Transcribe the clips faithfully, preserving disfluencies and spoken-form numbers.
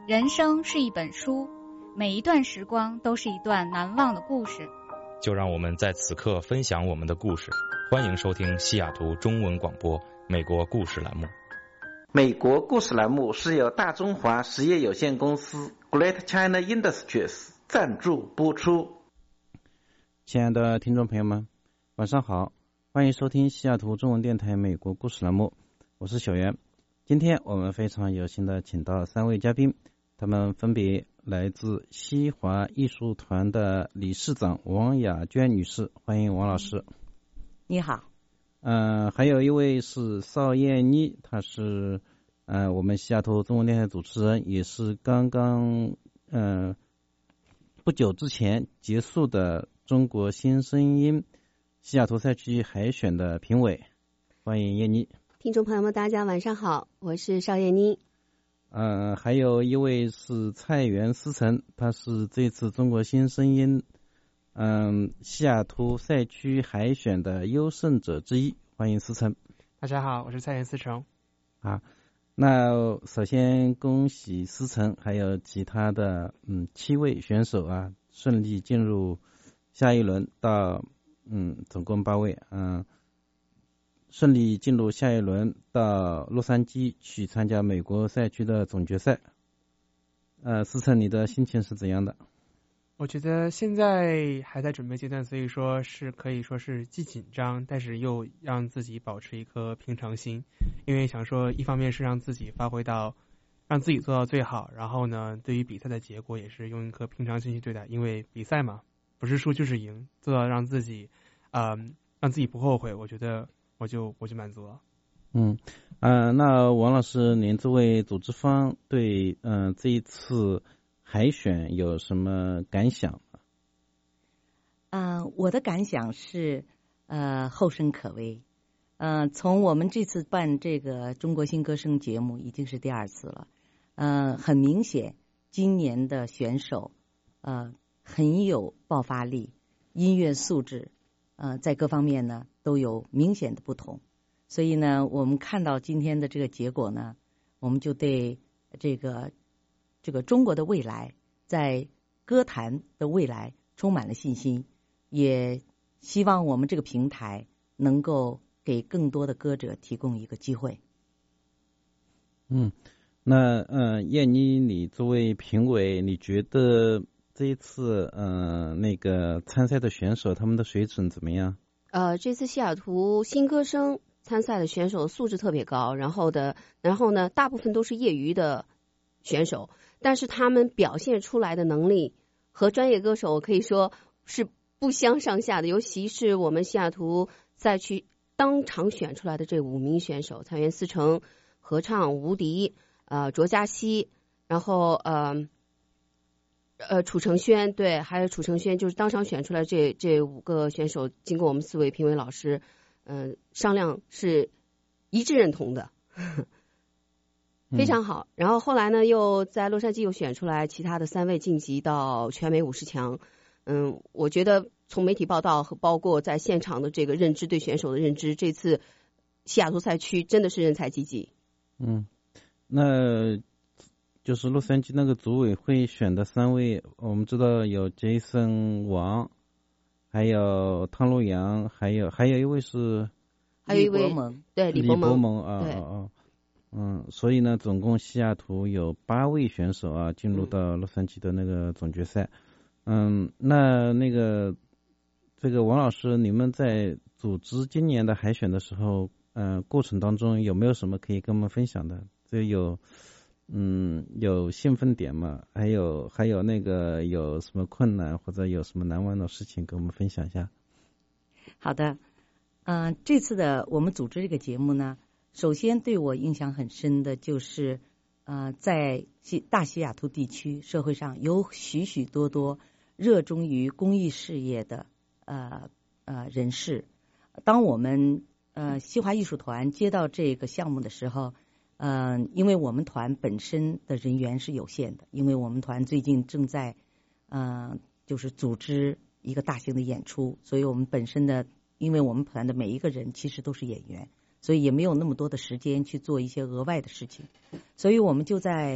人生是一本书，每一段时光都是一段难忘的故事。 就让我们在此刻分享我们的故事。欢迎收听西雅图中文广播美国故事栏目。 美国故事栏目是由大中华实业有限公司 Great China Industries 赞助播出。 亲爱的听众朋友们，晚上好，欢迎收听西雅图中文电台美国故事栏目，我是小袁。今天我们非常有幸的请到三位嘉宾，他们分别来自西华艺术团的理事长王雅娟女士，欢迎王老师。 你好。 呃，还有一位是邵燕妮，她是呃我们西雅图中文电台主持人，也是刚刚呃不久之前结束的中国新声音西雅图赛区海选的评委，欢迎燕妮。 听众朋友们，大家晚上好，我是邵燕妮。 呃，还有一位是蔡元思成，他是这次中国新声音嗯西雅图赛区海选的优胜者之一，欢迎思成。 大家好，我是蔡元思成。 啊，那首先恭喜思成还有其他的嗯七位选手啊顺利进入下一轮到嗯总共八位嗯。顺利进入下一轮到洛杉矶去参加美国赛区的总决赛。呃，思成，你的心情是怎样的？ 我觉得现在还在准备阶段，所以说是可以说是既紧张，但是又让自己保持一颗平常心，因为想说一方面是让自己发挥到，让自己做到最好，然后呢，对于比赛的结果也是用一颗平常心去对待，因为比赛嘛，不是输就是赢，做到让自己，嗯、呃，让自己不后悔，我觉得。我就我就满足了。 嗯，呃，那王老师，您作为组织方对嗯、呃、这一次海选有什么感想？ 呃，我的感想是，呃，后生可畏。呃，从我们这次办这个中国新歌声节目已经是第二次了。呃，很明显，今年的选手，呃，很有爆发力，音乐素质，呃，在各方面呢。都有明显的不同，所以呢，我们看到今天的这个结果呢，我们就对这个这个中国的未来，在歌坛的未来充满了信心，也希望我们这个平台能够给更多的歌者提供一个机会。 嗯，那呃，燕妮，你作为评委，你觉得这一次呃那个参赛的选手他们的水准怎么样？ 呃，这次西雅图新歌声参赛的选手素质特别高，然后的，然后呢，大部分都是业余的选手，但是他们表现出来的能力和专业歌手可以说是不相上下的，尤其是我们西雅图赛区当场选出来的这五名选手：蔡元思成、合唱吴迪、呃卓嘉熙，然后呃。呃，楚成轩，对，还有楚成轩，就是当场选出来这这五个选手，经过我们四位评委老师，嗯、呃，商量是一致认同的，呵呵非常好。然后后来呢，又在洛杉矶又选出来其他的三位晋级到全美五十强。嗯，我觉得从媒体报道和包括在现场的这个认知，对选手的认知，这次西雅图赛区真的是人才济济。 嗯，那。就是洛杉矶那个组委会选的三位，我们知道有 Jason 王，还有汤路阳，还有还有一位是， 还有一位对李伯蒙， 李伯蒙啊啊啊，嗯，所以呢，总共西雅图有八位选手啊进入到洛杉矶的那个总决赛。嗯，那那个这个王老师，你们在组织今年的海选的时候，嗯、呃，过程当中有没有什么可以跟我们分享的？这有。嗯，有兴奋点吗？还有还有那个有什么困难或者有什么难忘的事情跟我们分享一下？ 好的，嗯、呃，这次的我们组织这个节目呢，首先对我印象很深的就是，呃，在西大西雅图地区社会上有许许多多热衷于公益事业的呃呃人士。当我们呃西华艺术团接到这个项目的时候。嗯、呃，因为我们团本身的人员是有限的，因为我们团最近正在，呃，就是组织一个大型的演出，所以我们本身的，因为我们团的每一个人其实都是演员，所以也没有那么多的时间去做一些额外的事情，所以我们就在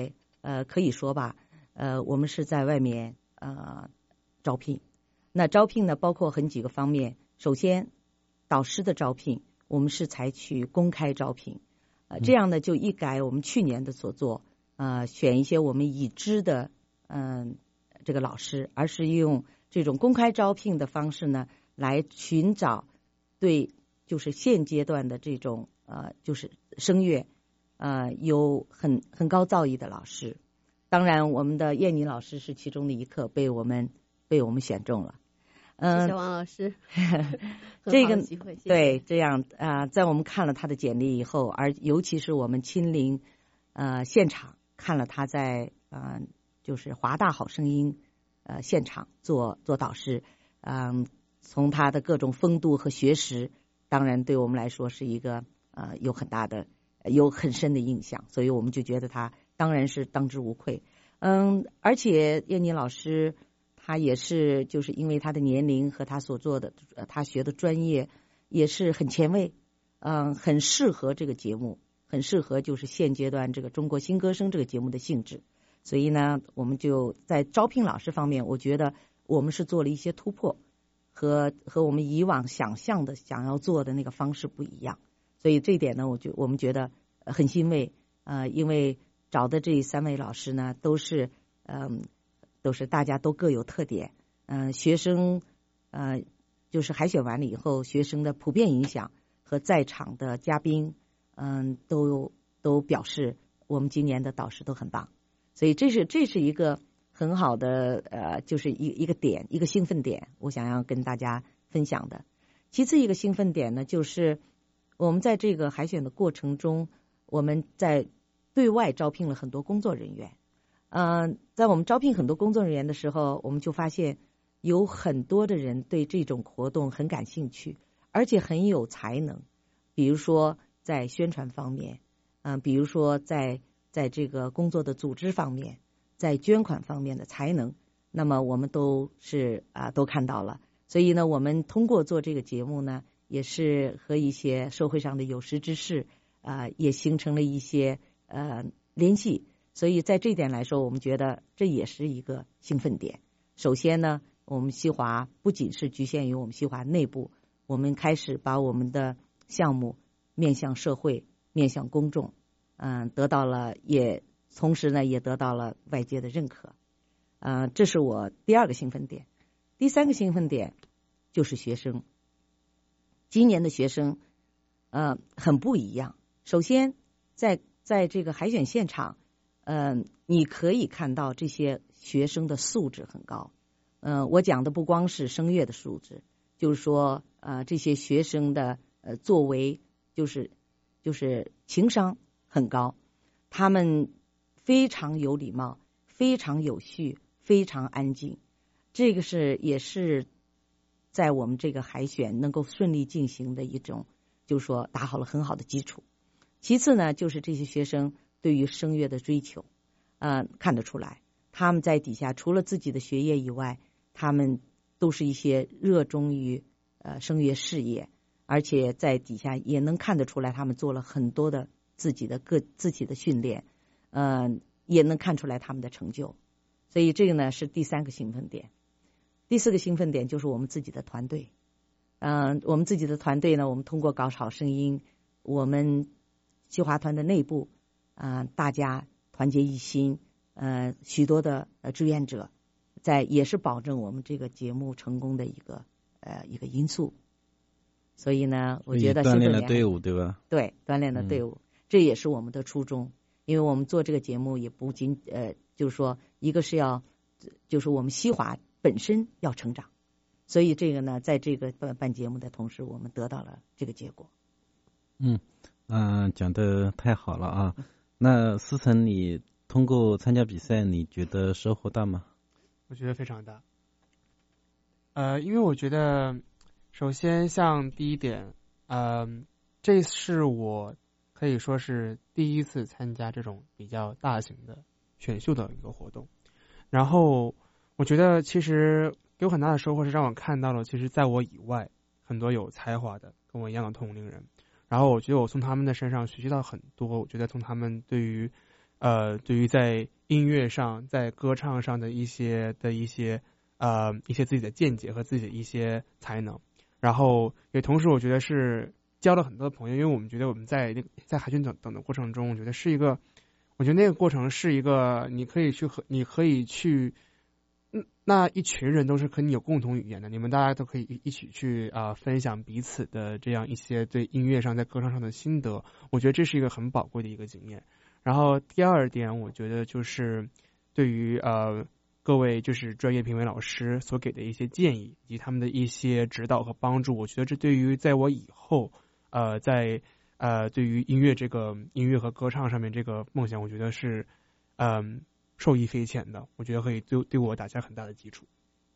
呃，可以说吧，呃，我们是在外面呃招聘。那招聘呢，包括很几个方面。首先，导师的招聘，我们是采取公开招聘，呃，这样呢就一改我们去年的所做，呃，选一些我们已知的嗯、呃、这个老师，而是用这种公开招聘的方式呢，来寻找对就是现阶段的这种呃就是声乐呃有很很高造诣的老师。当然，我们的燕妮老师是其中的一个被我们被我们选中了。嗯， 谢谢王老师。 这个机会谢谢对这样啊、呃，在我们看了他的简历以后，而尤其是我们亲临呃现场看了他在呃就是华大好声音呃现场做做导师，嗯、呃，从他的各种风度和学识，当然对我们来说是一个呃有很大的有很深的印象，所以我们就觉得他当然是当之无愧。嗯，而且燕妮老师。他也是，就是因为他的年龄和他所做的，呃，他学的专业也是很前卫，嗯、呃，很适合这个节目，很适合就是现阶段这个中国新歌声这个节目的性质。所以呢，我们就在招聘老师方面，我觉得我们是做了一些突破，和和我们以往想象的想要做的那个方式不一样。所以这一点呢，我就我们觉得很欣慰，呃，因为找的这三位老师呢，都是嗯。呃都是大家都各有特点，嗯、呃，学生，呃，就是海选完了以后，学生的普遍影响和在场的嘉宾，嗯、呃，都都表示我们今年的导师都很棒，所以这是这是一个很好的呃，就是一一个点，一个兴奋点，我想要跟大家分享的。其次一个兴奋点呢，就是我们在这个海选的过程中，我们在对外招聘了很多工作人员。嗯、呃，在我们招聘很多工作人员的时候，我们就发现有很多的人对这种活动很感兴趣，而且很有才能。比如说在宣传方面，嗯、呃，比如说在在这个工作的组织方面，在捐款方面的才能，那么我们都是啊、呃、都看到了。所以呢，我们通过做这个节目呢，也是和一些社会上的有识之士啊、呃，也形成了一些呃联系。所以在这一点来说，我们觉得这也是一个兴奋点。首先呢，我们西华不仅是局限于我们西华内部，我们开始把我们的项目面向社会、面向公众，嗯，得到了也同时呢也得到了外界的认可，呃，这是我第二个兴奋点。第三个兴奋点就是学生。今年的学生，呃，很不一样。首先，在在这个海选现场。嗯、呃，你可以看到这些学生的素质很高。嗯、呃，我讲的不光是声乐的素质，就是说，呃，这些学生的呃作为，就是就是情商很高，他们非常有礼貌，非常有序，非常安静。这个是也是在我们这个海选能够顺利进行的一种，就是说打好了很好的基础。其次呢，就是这些学生。对于声乐的追求，呃，看得出来，他们在底下除了自己的学业以外，他们都是一些热衷于呃声乐事业，而且在底下也能看得出来，他们做了很多的自己的个自己的训练，呃，也能看出来他们的成就。所以这个呢是第三个兴奋点。第四个兴奋点就是我们自己的团队，嗯、呃，我们自己的团队呢，我们通过搞好声音，我们西华团的内部。啊、呃，大家团结一心，呃，许多的呃志愿者，在也是保证我们这个节目成功的一个呃一个因素。所以呢，我觉得锻炼了队伍，对吧？ 对，锻炼了队伍，嗯、这也是我们的初衷。因为我们做这个节目也不仅呃，就是说，一个是要，就是我们西华本身要成长，所以这个呢，在这个办办节目的同时，我们得到了这个结果。 嗯嗯、呃，讲得太好了啊！那思成，你通过参加比赛，你觉得收获大吗？ 我觉得非常大。呃，因为我觉得，首先像第一点，呃，这是我可以说是第一次参加这种比较大型的选秀的一个活动。然后，我觉得其实给我很大的收获是让我看到了，其实在我以外很多有才华的跟我一样的同龄人。然后我觉得我从他们的身上学习到很多，我觉得从他们对于呃，对于在音乐上、在歌唱上的一些的一些呃一些自己的见解和自己的一些才能，然后也同时我觉得是交了很多的朋友，因为我们觉得我们在那个在海选等等的过程中，我觉得是一个，我觉得那个过程是一个你可以去和你可以去。嗯，那一群人都是和你有共同语言的，你们大家都可以一起去啊、呃、分享彼此的这样一些对音乐上在歌唱上的心得，我觉得这是一个很宝贵的一个经验。然后第二点，我觉得就是对于呃各位就是专业评委老师所给的一些建议以及他们的一些指导和帮助，我觉得这对于在我以后呃在呃对于音乐这个音乐和歌唱上面这个梦想，我觉得是嗯。呃受益匪浅的，我觉得可以对对我打下很大的基础。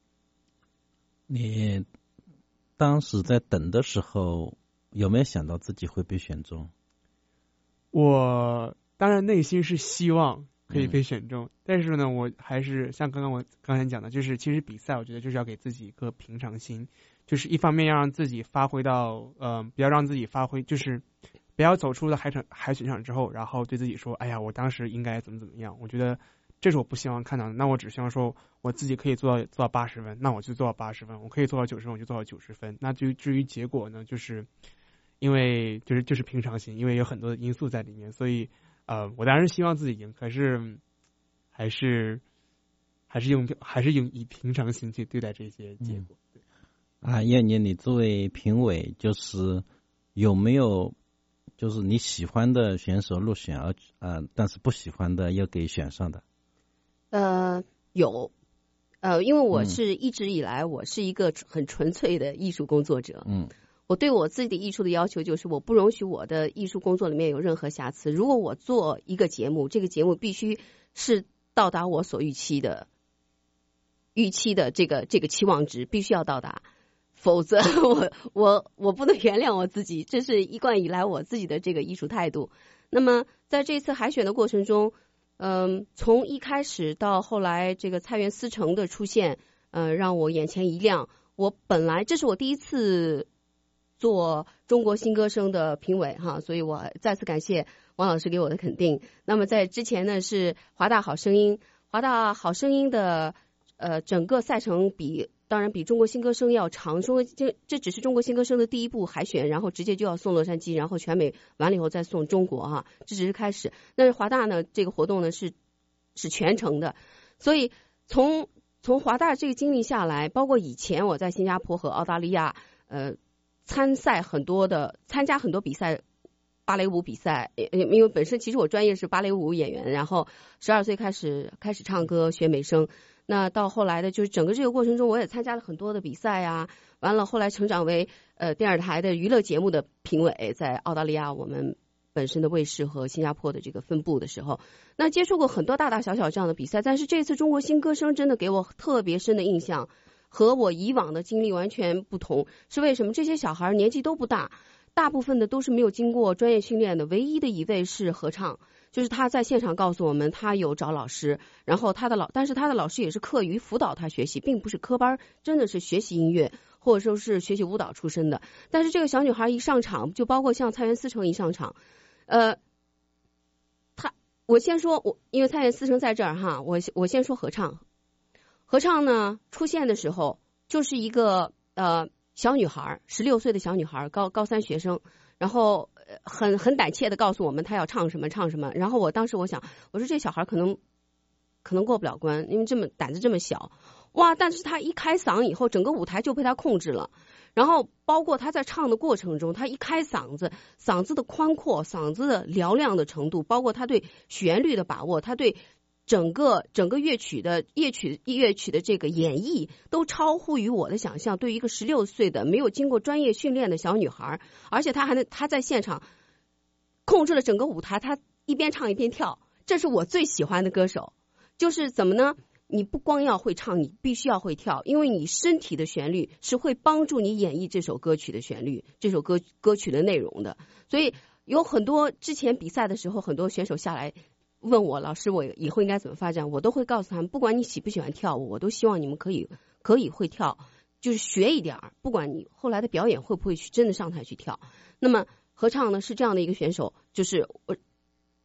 你当时在等的时候，有没有想到自己会被选中？ 我当然内心是希望可以被选中，嗯、但是呢，我还是像刚刚我刚才讲的，就是其实比赛，我觉得就是要给自己一个平常心，就是一方面要让自己发挥到，呃，不要让自己发挥，就是不要走出了海场海选场之后，然后对自己说，哎呀，我当时应该怎么怎么样，我觉得。这是我不希望看到的，那我只希望说我自己可以做到做到八十分，那我就做到八十分，我可以做到九十分，我就做到九十分。那至于至于结果呢，就是因为就是就是平常心，因为有很多的因素在里面，所以呃，我当然希望自己赢，可是还是还是用还是用以平常心去对待这些结果。 嗯、啊，燕妮，你作为评委，就是有没有就是你喜欢的选手入选而呃，但是不喜欢的又给选上的？ 呃，有，呃，因为我是一直以来我是一个很纯粹的艺术工作者， 嗯， 我对我自己的艺术的要求就是我不容许我的艺术工作里面有任何瑕疵。如果我做一个节目，这个节目必须是到达我所预期的预期的这个这个期望值，必须要到达，否则我我我不能原谅我自己，这是一贯以来我自己的这个艺术态度。那么在这次海选的过程中。嗯，从一开始到后来，这个菜园思成的出现，呃，让我眼前一亮。我本来这是我第一次做中国新歌声的评委哈，所以我再次感谢王老师给我的肯定。那么在之前呢是华大好声音，华大好声音的呃整个赛程比。当然比中国新歌声要长，说这这只是中国新歌声的第一步海选，然后直接就要送洛杉矶，然后全美完了以后再送中国哈，这只是开始。但是华大呢，这个活动呢是是全程的，所以从从华大这个经历下来，包括以前我在新加坡和澳大利亚呃参赛很多的参加很多比赛。芭蕾舞比赛，因为本身其实我专业是芭蕾舞演员，然后十二岁开始开始唱歌学美声。那到后来的就是整个这个过程中，我也参加了很多的比赛啊。完了，后来成长为呃电视台的娱乐节目的评委，在澳大利亚我们本身的卫视和新加坡的这个分部的时候，那接触过很多大大小小这样的比赛。但是这次中国新歌声真的给我特别深的印象，和我以往的经历完全不同。是为什么？这些小孩年纪都不大，大部分的都是没有经过专业训练的，唯一的一位是合唱。就是他在现场告诉我们，他有找老师，然后他的老，但是他的老师也是课余辅导他学习，并不是科班，真的是学习音乐或者说是学习舞蹈出身的。但是这个小女孩一上场，就包括像蔡元思成一上场，呃，他我先说，我因为蔡元思成在这儿哈，我我先说合唱，合唱呢出现的时候就是一个呃小女孩，十六岁的小女孩，高高三学生。然后很很胆怯的告诉我们他要唱什么唱什么，然后我当时我想，我说这小孩可能可能过不了关，因为这么胆子这么小，哇！但是他一开嗓以后，整个舞台就被他控制了。然后包括他在唱的过程中，他一开嗓子，嗓子的宽阔，嗓子的嘹亮的程度，包括他对旋律的把握，他对整个整个乐曲的乐曲乐曲的这个演绎都超乎于我的想象。对于一个十六岁的没有经过专业训练的小女孩，而且她还能她在现场控制了整个舞台，她一边唱一边跳，这是我最喜欢的歌手。就是怎么呢？你不光要会唱，你必须要会跳，因为你身体的旋律是会帮助你演绎这首歌曲的旋律，这首歌歌曲的内容的。所以有很多之前比赛的时候，很多选手下来问我，老师我以后应该怎么发展，我都会告诉他们，不管你喜不喜欢跳舞，我都希望你们可以可以会跳，就是学一点，不管你后来的表演会不会去真的上台去跳。那么合唱呢是这样的一个选手，就是我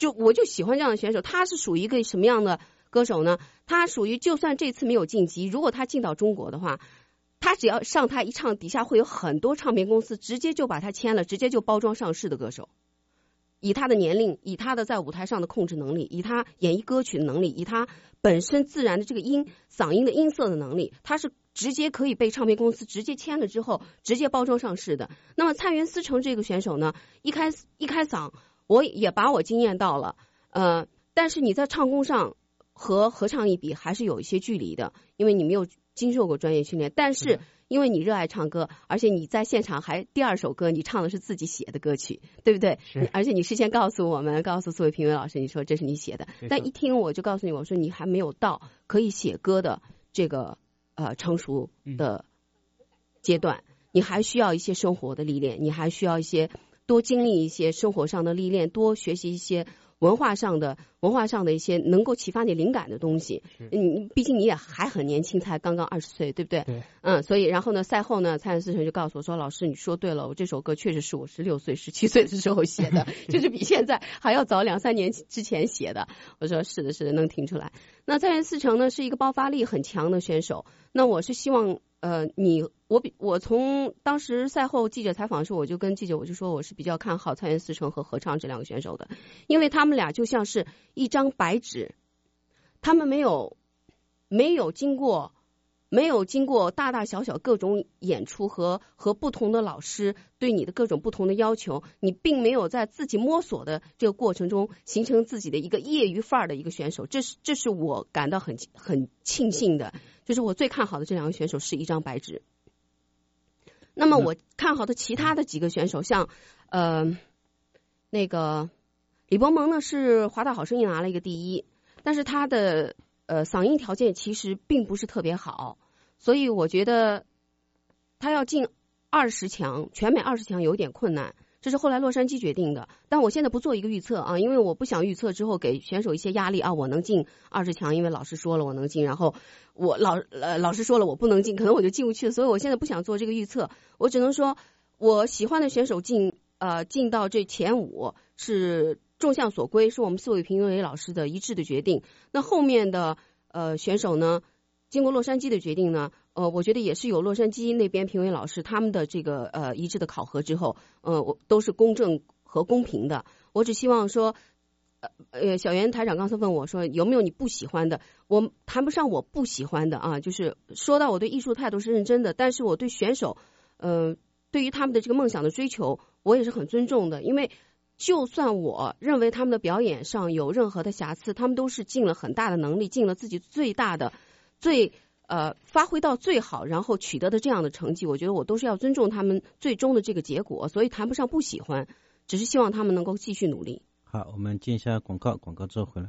就我就喜欢这样的选手。他是属于一个什么样的歌手呢？他属于就算这次没有晋级，如果他进到中国的话，他只要上台一唱，底下会有很多唱片公司直接就把他签了，直接就包装上市的歌手。以他的年龄，以他的在舞台上的控制能力，以他演绎歌曲的能力，以他本身自然的这个音嗓音的音色的能力，他是直接可以被唱片公司直接签了之后直接包装上市的。那么蔡元思成这个选手呢，一开一开嗓我也把我惊艳到了，呃，但是你在唱功上和合唱一比还是有一些距离的，因为你没有经受过专业训练，但是因为你热爱唱歌，而且你在现场还第二首歌你唱的是自己写的歌曲，对不对？ 是。 而且你事先告诉我们，告诉四位评委老师，你说这是你写的，但一听我就告诉你，我说你还没有到可以写歌的这个呃成熟的阶段，你还需要一些生活的历练，你还需要一些多经历一些生活上的历练，多学习一些文化上的文化上的一些能够启发你灵感的东西。嗯，毕竟你也还很年轻，才刚刚二十岁，对不对？ 对。嗯， 所以然后呢，赛后呢，蔡元思成就告诉我说：“老师，你说对了，我这首歌确实是我十六岁、十七岁的时候写的，就是比现在还要早两三年之前写的。”我说：“是的，是的，能听出来。”那蔡元思成呢，是一个爆发力很强的选手。那我是希望。呃，你我比我从当时赛后记者采访的时候，我就跟记者我就说我是比较看好蔡元思成和合唱这两个选手的，因为他们俩就像是一张白纸，他们没有没有经过没有经过大大小小各种演出和和不同的老师对你的各种不同的要求，你并没有在自己摸索的这个过程中形成自己的一个业余范儿的一个选手，这是这是我感到很很庆幸的。就是我最看好的这两个选手是一张白纸。那么我看好的其他的几个选手，像呃那个李博蒙呢是华大好声音拿了一个第一，但是他的呃嗓音条件其实并不是特别好，所以我觉得他要进二十强，全美二十强有点困难。这是后来洛杉矶决定的，但我现在不做一个预测啊，因为我不想预测之后给选手一些压力啊，我能进二十强，因为老师说了我能进，然后我老呃老师说了我不能进，可能我就进不去了，所以我现在不想做这个预测，我只能说我喜欢的选手进呃进到这前五是众向所归，是我们四位评委老师的一致的决定。那后面的呃选手呢，经过洛杉矶的决定呢，呃，我觉得也是有洛杉矶那边评委老师他们的这个呃一致的考核之后，呃，我都是公正和公平的。我只希望说，呃呃，小袁台长刚才问我说有没有你不喜欢的，我谈不上我不喜欢的啊，就是说到我对艺术态度是认真的，但是我对选手，呃，对于他们的这个梦想的追求，我也是很尊重的，因为就算我认为他们的表演上有任何的瑕疵，他们都是尽了很大的能力，尽了自己最大的最。呃，发挥到最好，然后取得的这样的成绩，我觉得我都是要尊重他们最终的这个结果，所以谈不上不喜欢，只是希望他们能够继续努力。 好，我们进一下广告，广告之后回来。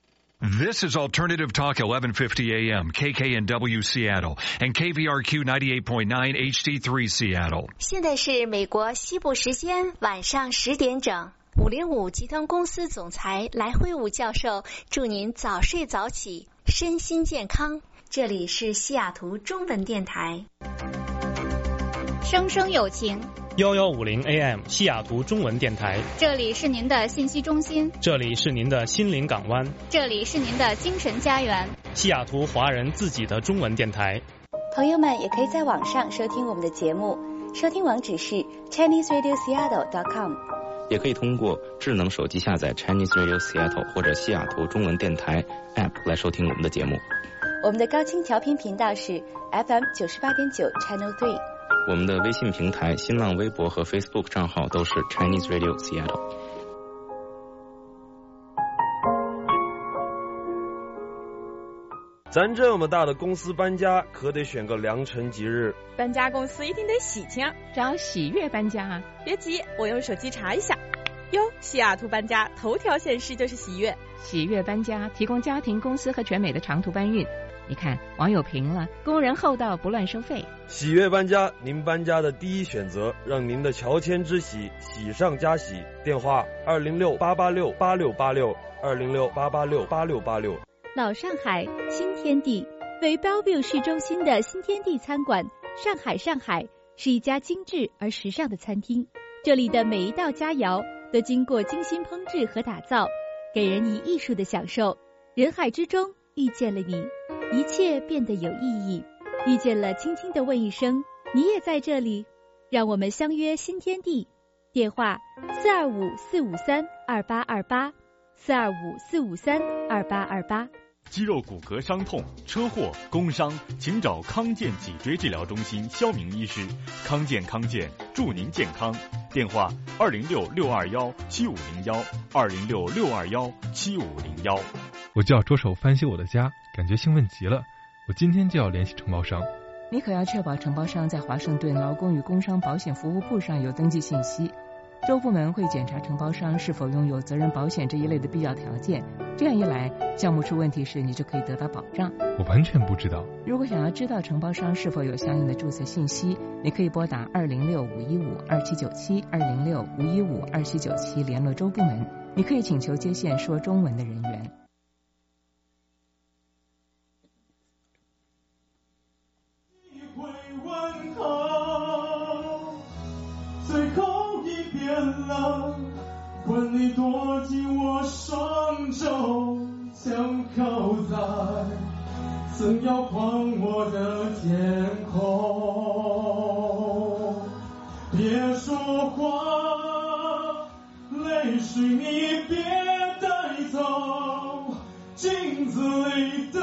This is Alternative Talk eleven fifty A M, K K N W Seattle, and K V R Q ninety-eight point nine H D three Seattle. 现在是美国西部时间晚上十点整。五零五集团公司总裁来辉武教授祝您早睡早起，身心健康。这里是西雅图中文电台， 生生有情幺幺五零 A M 西雅图中文电台， 这里是您的信息中心， 这里是您的心灵港湾， 这里是您的精神家园， 西雅图华人自己的中文电台。 朋友们也可以在网上收听我们的节目，收听网址是 Chinese Radio Seattle dot com， 也可以通过智能手机下载 Chinese Radio Seattle 或者西雅图中文电台 App 来收听我们的节目。 我们的高清调频频道是 F M 九十八点九 Channel three。 我们的微信平台、新浪微博和 Facebook 账号都是 Chinese Radio Seattle。 咱这么大的公司搬家，可得选个良辰吉日。 搬家公司一定得喜庆， 找喜悦搬家啊！ 别急，我用手机查一下。哟，西雅图搬家头条显示就是喜悦。 喜悦搬家提供家庭、公司和全美的长途搬运。你看，网友评了，工人厚道，不乱收费。 喜悦搬家，您搬家的第一选择，让您的乔迁之喜喜上加喜。电话二零六八八六八六八六二零六八八六八六八六。 老上海新天地为 Bellevue 市中心的新天地餐馆，上海上海是一家精致而时尚的餐厅。这里的每一道佳肴都经过精心烹制和打造， 给人以艺术的享受。人海之中遇见了你，一切变得有意义。遇见了，轻轻地问一声，你也在这里，让我们相约新天地。电话四二五四五三二八二八，四二五四五三二八二八。 肌肉骨骼伤痛、车祸、工伤，请找康健脊椎治疗中心肖明医师。康健康健，祝您健康。电话二零六六二幺七五零幺，二零六六二幺七五零幺。 我就要着手翻修我的家，感觉兴奋极了。我今天就要联系承包商。 你可要确保承包商在华盛顿劳工与工伤保险服务部上有登记信息。州部门会检查承包商是否拥有责任保险这一类的必要条件，这样一来，项目出问题时你就可以得到保障。 我完全不知道。 如果想要知道承包商是否有相应的注册信息，你可以拨打二零六五一五二七九七二零六五一五二七九七联络州部门。你可以请求接线说中文的人员。 最后一遍了，问你躲进我双手，想靠在曾摇晃我的天空。别说话，泪水你别带走，镜子里的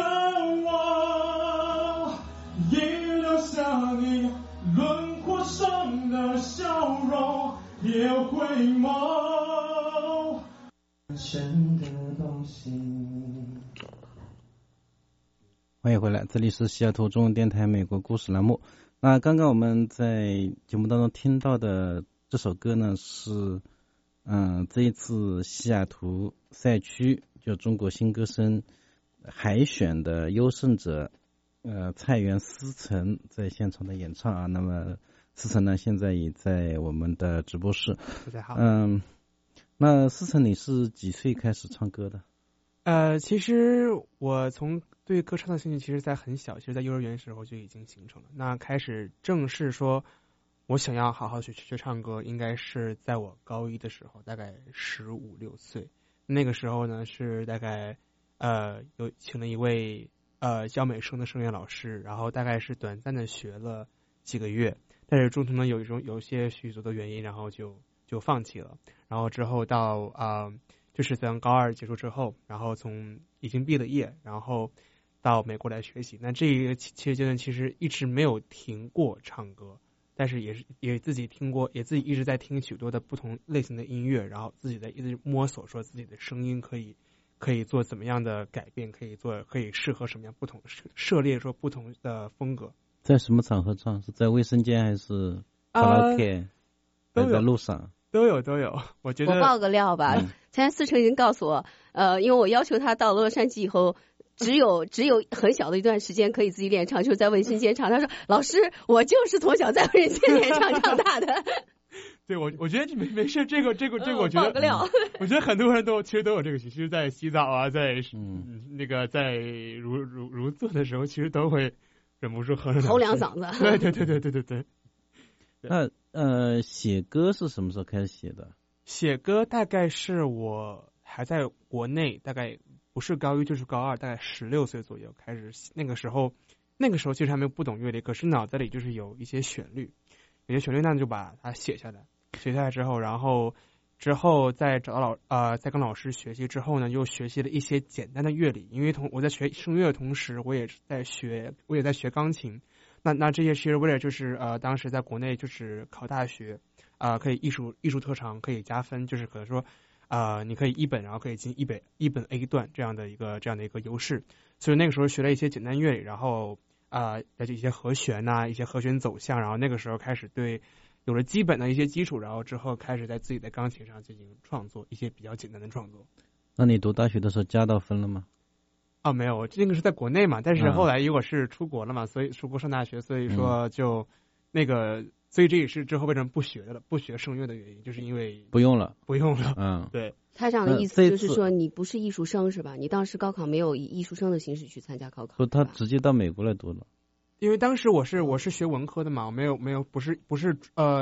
我已留下你轮廓上的笑容，别回眸真的东西。 欢迎回来，这里是西雅图中文电台美国故事栏目。那刚刚我们在节目当中听到的这首歌呢，是嗯这一次西雅图赛区就中国新歌声海选的优胜者呃蔡元思成在现场的演唱啊。那么思成呢现在也在我们的直播室。 大家好。 嗯，那思成你是几岁开始唱歌的？ 呃，其实我从对歌唱的兴趣，其实在很小，其实在幼儿园时候就已经形成了。那开始正式说我想要好好学学唱歌，应该是在我高一的时候，大概十五六岁。那个时候呢，是大概呃有请了一位呃教美声的声乐老师，然后大概是短暂的学了几个月，但是中途呢有一种有些许多的原因，然后就就放弃了。然后之后到啊、呃，就是在高二结束之后，然后从已经毕了业，然后到美国来学习。那这一个期阶段其实一直没有停过唱歌，但是也是也自己听过，也自己一直在听许多的不同类型的音乐，然后自己在一直摸索，说自己的声音可以可以做怎么样的改变，可以做可以适合什么样不同涉猎说不同的风格。 在什么场合唱？是在卫生间还是卡拉 OK？、呃、还在路上？ 都有都有。我觉得我爆个料吧， 嗯、 现在思成已经告诉我，呃，因为我要求他到洛杉矶以后。只有只有很小的一段时间可以自己练唱，就是在卫生间唱。他说：“老师，我就是从小在卫生间练唱长大的。” 对，我我觉得没没事，这个这个这个，我觉得、 嗯、爆个料。 我觉得很多人都其实都有这个习，其实，在洗澡啊，在嗯那个在如如如坐的时候，其实都会忍不住哼着吼两嗓子。 对对对对对对对。 那呃，写歌是什么时候开始写的？ 写歌大概是我还在国内，大概。不是高一就是高二，大概十六岁左右开始。那个时候，那个时候其实还没有不懂乐理，可是脑子里就是有一些旋律，有些旋律，那就把它写下来。写下来之后，然后之后再找到老呃，在跟老师学习之后呢，又学习了一些简单的乐理。因为同我在学声乐的同时，我也在学，我也在学钢琴。那那这些其实为了就是呃，当时在国内就是考大学啊、呃，可以艺术艺术特长可以加分，就是可能说。啊、呃，你可以一本，然后可以进一本一本 A 段这样的一个这样的一个优势，所以那个时候学了一些简单乐理，然后啊了解一些和弦呐、啊，一些和弦走向，然后那个时候开始对有了基本的一些基础，然后之后开始在自己的钢琴上进行创作，一些比较简单的创作。 那你读大学的时候加到分了吗？ 啊，没有，那个是在国内嘛，但是后来因为我是出国了嘛，所以出国上大学，所以说就、嗯、那个。所以这也是之后为什么不学的了，不学声乐的原因，就是因为不用了， 不用了。 嗯， 对。 他这样的意思就是说，你不是艺术生是吧？你当时高考没有以艺术生的形式去参加高考。 不，他直接到美国来读了。 因为当时我是我是学文科的嘛，我没有没有不是不是呃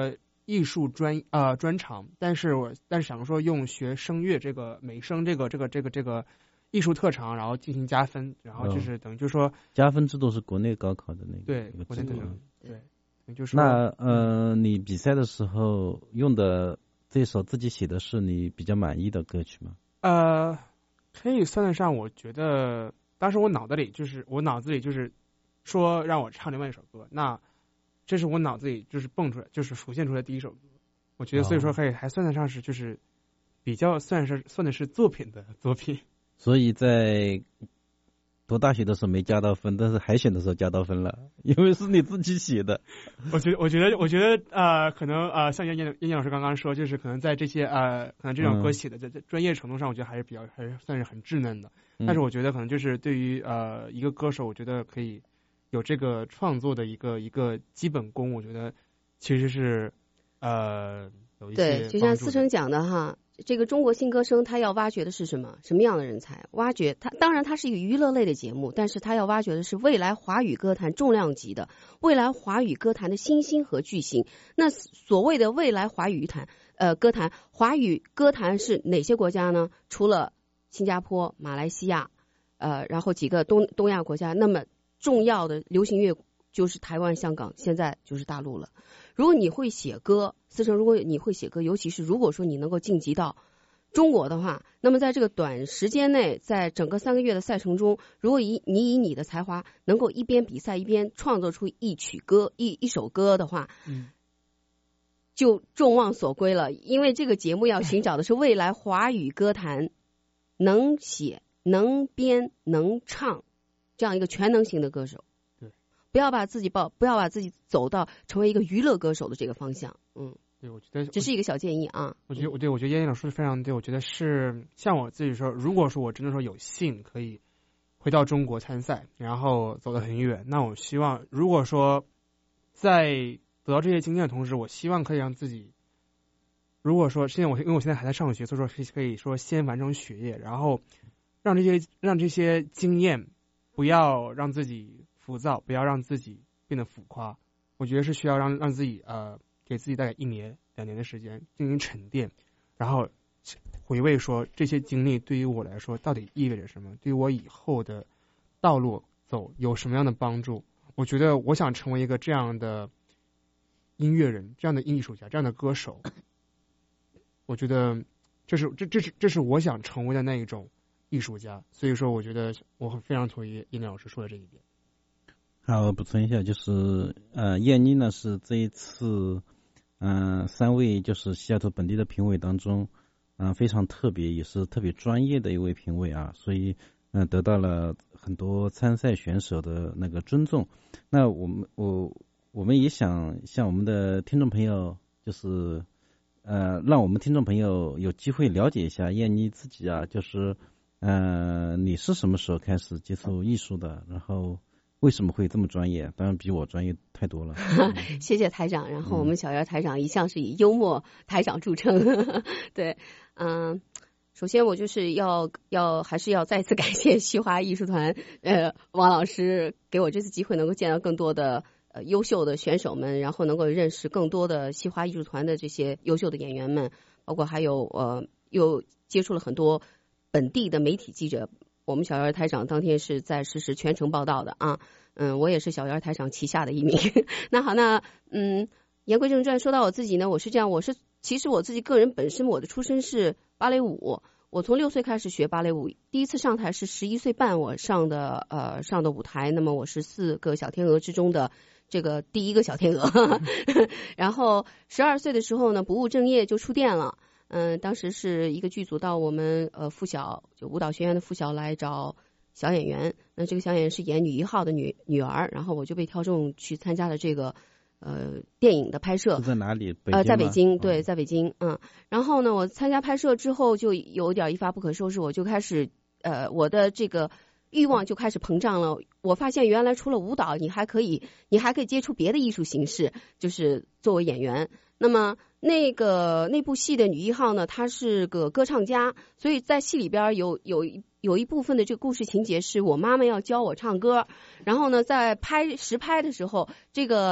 艺术专呃专长，但是我但是想说用学声乐这个美声这个这个这个这个艺术特长，然后进行加分，然后就是等于就是说、哦、 加分制度是国内高考的那个对那个制度。 对，对就是那呃，你比赛的时候用的这首自己写的是你比较满意的歌曲吗？ 呃，可以算得上，我觉得当时我脑子里就是我脑子里就是说让我唱另外一首歌，那这是我脑子里就是蹦出来就是浮现出来第一首歌，我觉得所以说可以还算得上是就是比较算是算的是作品的作品。 所以在读大学的时候没加到分，但是海选的时候加到分了，因为是你自己写的。 我觉得，我觉得，我觉得，呃，可能呃，像燕燕燕燕老师刚刚说，就是可能在这些呃，可能这首歌写的在在专业程度上，我觉得还是比较还是算是很稚嫩的。但是我觉得可能就是对于呃一个歌手，我觉得可以有这个创作的一个一个基本功，我觉得其实是呃有一些对，就像思成讲的哈。这个中国新歌声，它要挖掘的是什么？什么样的人才？挖掘它，当然它是一个娱乐类的节目，但是它要挖掘的是未来华语歌坛重量级的，未来华语歌坛的新星和巨星。那所谓的未来华语坛，呃，歌坛，华语歌坛是哪些国家呢？除了新加坡、马来西亚，呃，然后几个东东亚国家，那么重要的流行乐就是台湾、香港，现在就是大陆了。如果你会写歌，思成，如果你会写歌，尤其是如果说你能够晋级到中国的话，那么在这个短时间内，在整个三个月的赛程中，如果以你以你的才华能够一边比赛一边创作出一曲歌一一首歌的话， 嗯， 就众望所归了。因为这个节目要寻找的是未来华语歌坛能写、能编、能唱这样一个全能型的歌手。不要把自己抱，不要把自己走到成为一个娱乐歌手的这个方向。嗯， 对，我觉得这是一个小建议啊。 我觉得，我对我觉得燕燕老师说的非常对。我觉得是像我自己说，如果说我真的说有幸可以回到中国参赛，然后走得很远，那我希望，如果说在得到这些经验的同时，我希望可以让自己，如果说现在我因为我现在还在上学，所以说可以说先完成学业，然后让这些让这些经验不要让自己浮躁，不要让自己变得浮夸。我觉得是需要让让自己呃给自己大概一年两年的时间进行沉淀，然后回味说这些经历对于我来说到底意味着什么，对于我以后的道路走有什么样的帮助。我觉得我想成为一个这样的音乐人，这样的艺术家，这样的歌手。我觉得这是这这是这是我想成为的那一种艺术家。所以说我觉得我非常同意燕妮老师说的这一点。 好，我补充一下，就是呃，燕妮呢是这一次嗯、呃、三位就是西雅图本地的评委当中，嗯、呃、非常特别也是特别专业的一位评委啊，所以嗯、呃、得到了很多参赛选手的那个尊重。那我们我我们也想向我们的听众朋友，就是呃让我们听众朋友有机会了解一下燕妮自己啊，就是呃你是什么时候开始接触艺术的，然后为什么会这么专业？当然比我专业太多了。 谢谢台长。然后我们小袁台长一向是以幽默台长著称。对，嗯、呃，首先我就是要要还是要再次感谢西华艺术团呃王老师给我这次机会，能够见到更多的呃优秀的选手们，然后能够认识更多的西华艺术团的这些优秀的演员们，包括还有呃又接触了很多本地的媒体记者。我们小袁台长当天是在实时全程报道的啊，嗯，我也是小袁台长旗下的一名。那好，那嗯，言归正传，说到我自己呢，我是这样，我是其实我自己个人本身我的出身是芭蕾舞，我从六岁开始学芭蕾舞，第一次上台是十一岁半我上的呃上的舞台，那么我是四个小天鹅之中的这个第一个小天鹅。然后十二岁的时候呢，不务正业就出店了。嗯，当时是一个剧组到我们呃附小，就舞蹈学院的附小来找小演员。那这个小演员是演女一号的女女儿，然后我就被挑中去参加了这个呃电影的拍摄。 在哪里？北京呃，在北京，对，在北京，嗯。然后呢，我参加拍摄之后就有点一发不可收拾，我就开始呃我的这个欲望就开始膨胀了。我发现原来除了舞蹈，你还可以你还可以接触别的艺术形式，就是作为演员。那么那个那部戏的女一号呢，她是个歌唱家，所以在戏里边有有有一部分的这个故事情节是我妈妈要教我唱歌，然后呢在拍实拍的时候，这个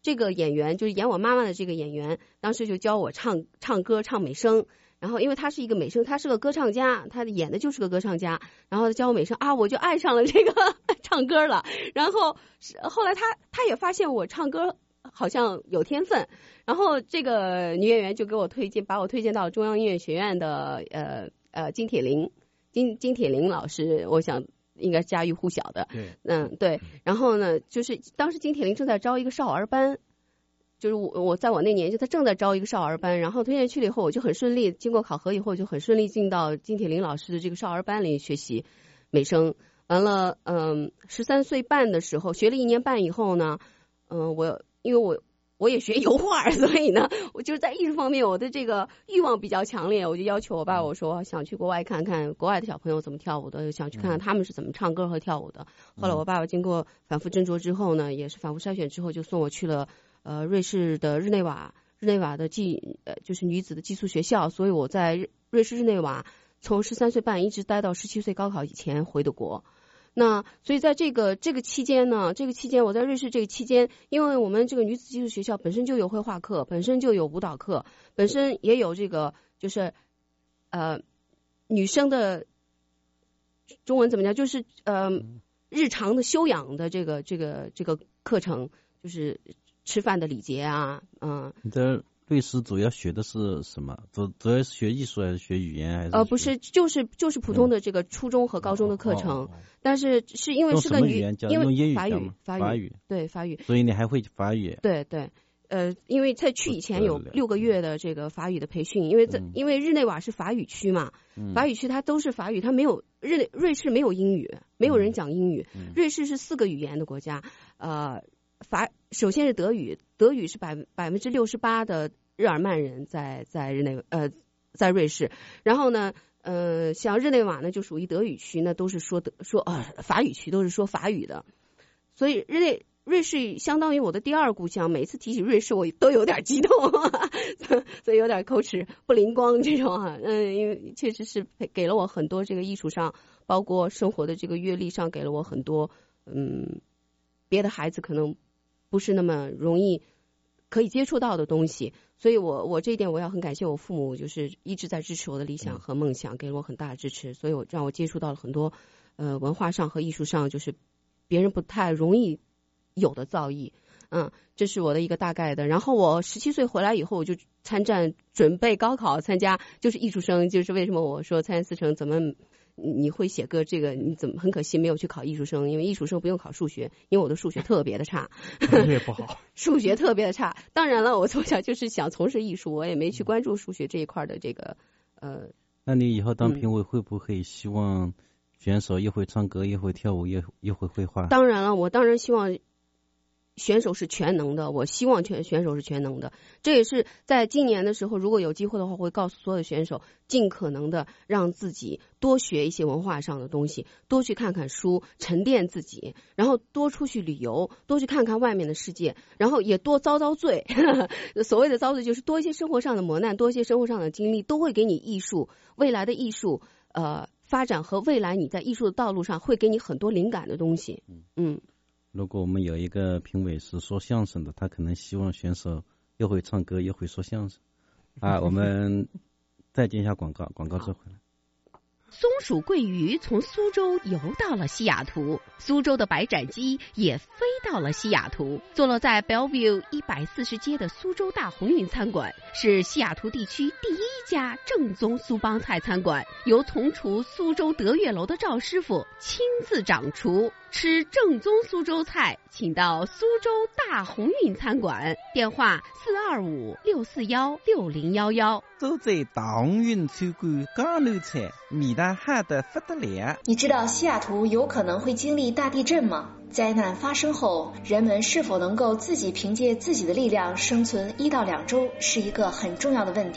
这个演员就是演我妈妈的这个演员，当时就教我唱唱歌唱美声。然后因为他是一个美声，他是个歌唱家，他演的就是个歌唱家，然后教我美声啊，我就爱上了这个唱歌了。然后后来他他也发现我唱歌好像有天分，然后这个女演员就给我推荐，把我推荐到中央音乐学院的呃呃金铁霖金金铁霖老师，我想应该是家喻户晓的。 对， 嗯对。然后呢，就是当时金铁霖正在招一个少儿班。就是我我在我那年纪，他正在招一个少儿班，然后推荐去了以后，我就很顺利，经过考核以后，就很顺利进到金铁霖老师的这个少儿班里学习美声。完了，嗯，十三岁半的时候，学了一年半以后呢，嗯，我因为我我也学油画，所以呢，我就是在艺术方面我的这个欲望比较强烈，我就要求我爸，我说想去国外看看国外的小朋友怎么跳舞的，想去看看他们是怎么唱歌和跳舞的。后来我爸爸经过反复斟酌之后呢，也是反复筛选之后，就送我去了。呃，瑞士的日内瓦，日内瓦的寄呃就是女子的寄宿学校，所以我在瑞士日内瓦从十三岁半一直待到十七岁高考以前回的国。那所以在这个这个期间呢，这个期间我在瑞士这个期间，因为我们这个女子寄宿学校本身就有绘画课，本身就有舞蹈课，本身也有这个就是呃女生的中文怎么讲，就是呃日常的修养的这个这个这个课程，就是吃饭的礼节啊，嗯。 你在瑞士主要学的是什么？主主要是学艺术还是学语言还是？ 呃，不是，就是就是普通的这个初中和高中的课程，嗯哦哦、但是是因为是个女，因为法语法语法语对法语， 所以你还会法语？ 对对。呃，因为在去以前有六个月的这个法语的培训，因为在、嗯、因为日内瓦是法语区嘛，嗯、法语区它都是法语，它没有日内瑞士没有英语，没有人讲英语，嗯、瑞士是四个语言的国家，呃。法首先是德语，德语是百百分之六十八的日耳曼人在在日内呃在瑞士，然后呢呃像日内瓦呢就属于德语区，那都是说德说呃法语区都是说法语的，所以日内瑞士相当于我的第二故乡，每次提起瑞士我都有点激动，所以有点口齿不灵光这种啊，嗯，因为确实是给了我很多这个艺术上，包括生活的这个阅历上给了我很多，嗯，别的孩子可能不是那么容易可以接触到的东西，所以我我这一点我要很感谢我父母，就是一直在支持我的理想和梦想，给了我很大的支持，所以我让我接触到了很多呃文化上和艺术上就是别人不太容易有的造诣，嗯，这是我的一个大概的。然后我十七岁回来以后，我就参战准备高考，参加就是艺术生，就是为什么我说参加四城怎么。你会写歌，这个你怎么很可惜没有去考艺术生，因为艺术生不用考数学，因为我的数学特别的差， 数学不好， 数学特别的差。当然了，我从小就是想从事艺术，我也没去关注数学这一块的这个呃。 那你以后当评委会不会希望选手又会唱歌又会跳舞又又会绘画？ 当然了，我当然希望。选手是全能的，我希望全选手是全能的。这也是在今年的时候，如果有机会的话，我会告诉所有的选手，尽可能的让自己多学一些文化上的东西，多去看看书，沉淀自己，然后多出去旅游，多去看看外面的世界，然后也多遭遭罪。所谓的遭罪，就是多一些生活上的磨难，多一些生活上的经历，都会给你艺术未来的艺术呃发展和未来你在艺术的道路上会给你很多灵感的东西。嗯。 如果我们有一个评委是说相声的，他可能希望选手又会唱歌又会说相声啊。我们再接一下广告，广告之后回来。 松鼠桂鱼从苏州游到了西雅图，苏州的白斩鸡也飞到了西雅图。坐落在 Bellevue 一百四十街的苏州大鸿运餐馆是西雅图地区第一家正宗苏帮菜餐馆，由从厨苏州德月楼的赵师傅亲自掌厨。吃正宗苏州菜，请到苏州大鸿运餐馆，电话四二五六四幺六零幺幺。 都在大鸿运餐馆江南菜，味道好得不得了。 你知道西雅图有可能会经历大地震吗？灾难发生后，人们是否能够自己凭借自己的力量生存一到两周，是一个很重要的问题。